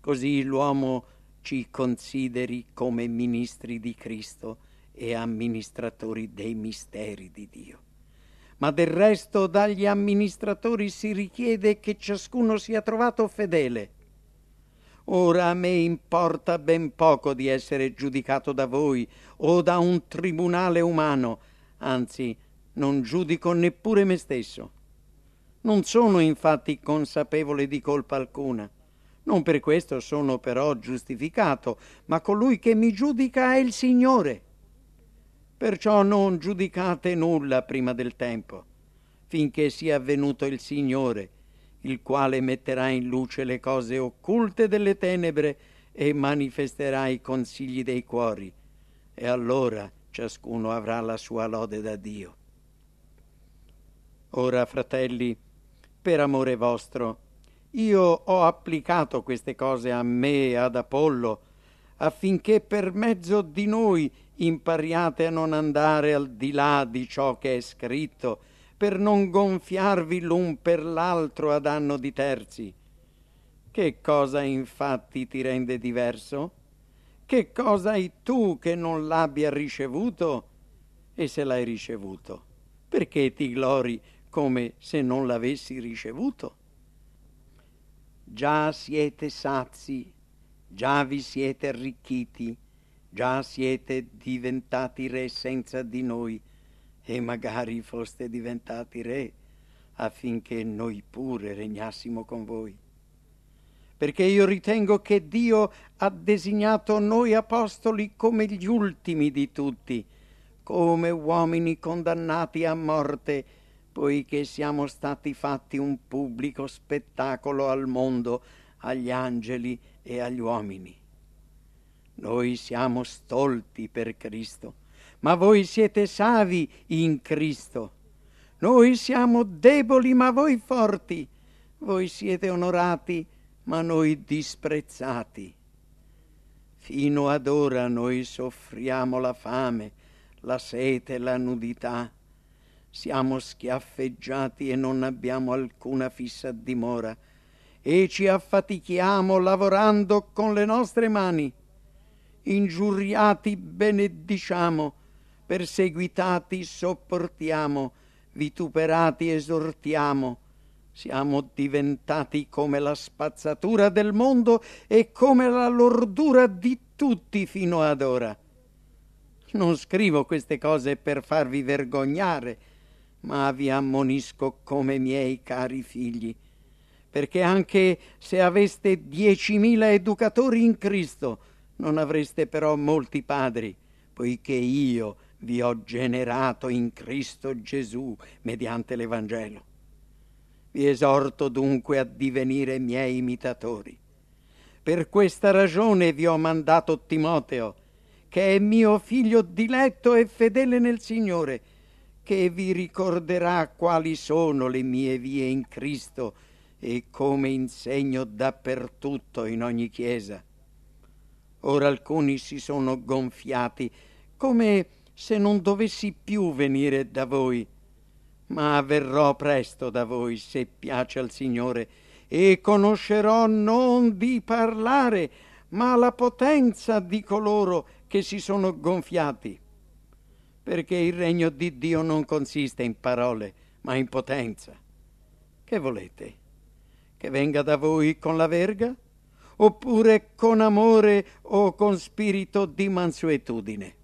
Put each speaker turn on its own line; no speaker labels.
così l'uomo ci consideri come ministri di Cristo e amministratori dei misteri di Dio. Ma del resto dagli amministratori si richiede che ciascuno sia trovato fedele. Ora a me importa ben poco di essere giudicato da voi o da un tribunale umano, anzi non giudico neppure me stesso. Non sono infatti consapevole di colpa alcuna. Non per questo sono però giustificato, ma colui che mi giudica è il Signore. Perciò non giudicate nulla prima del tempo, finché sia venuto il Signore, il quale metterà in luce le cose occulte delle tenebre e manifesterà i consigli dei cuori, e allora ciascuno avrà la sua lode da Dio. Ora, fratelli, per amore vostro, io ho applicato queste cose a me e ad Apollo, affinché per mezzo di noi impariate a non andare al di là di ciò che è scritto, per non gonfiarvi l'un per l'altro a danno di terzi. Che cosa infatti ti rende diverso? Che cosa hai tu che non l'abbia ricevuto? E se l'hai ricevuto, perché ti glori come se non l'avessi ricevuto? Già siete sazi, già vi siete arricchiti, già siete diventati re senza di noi, e magari foste diventati re affinché noi pure regnassimo con voi. Perché io ritengo che Dio ha designato noi apostoli come gli ultimi di tutti, come uomini condannati a morte, poiché siamo stati fatti un pubblico spettacolo al mondo, agli angeli e agli uomini. Noi siamo stolti per Cristo, ma voi siete savi in Cristo. Noi siamo deboli, ma voi forti. Voi siete onorati, ma noi disprezzati. Fino ad ora noi soffriamo la fame, la sete, la nudità. Siamo schiaffeggiati e non abbiamo alcuna fissa dimora, e ci affatichiamo lavorando con le nostre mani. Ingiuriati benediciamo, perseguitati sopportiamo, vituperati esortiamo. Siamo diventati come la spazzatura del mondo e come la lordura di tutti fino ad ora. Non scrivo queste cose per farvi vergognare, ma vi ammonisco come miei cari figli, perché anche se aveste 10.000 educatori in Cristo, non avreste però molti padri, poiché io vi ho generato in Cristo Gesù mediante l'Evangelo. Vi esorto dunque a divenire miei imitatori. Per questa ragione vi ho mandato Timoteo, che è mio figlio diletto e fedele nel Signore, che vi ricorderà quali sono le mie vie in Cristo e come insegno dappertutto in ogni chiesa. Ora alcuni si sono gonfiati, come se non dovessi più venire da voi, ma verrò presto da voi, se piace al Signore, e conoscerò non di parlare, ma la potenza di coloro che si sono gonfiati. Perché il regno di Dio non consiste in parole, ma in potenza. Che volete? Che venga da voi con la verga? Oppure con amore o con spirito di mansuetudine?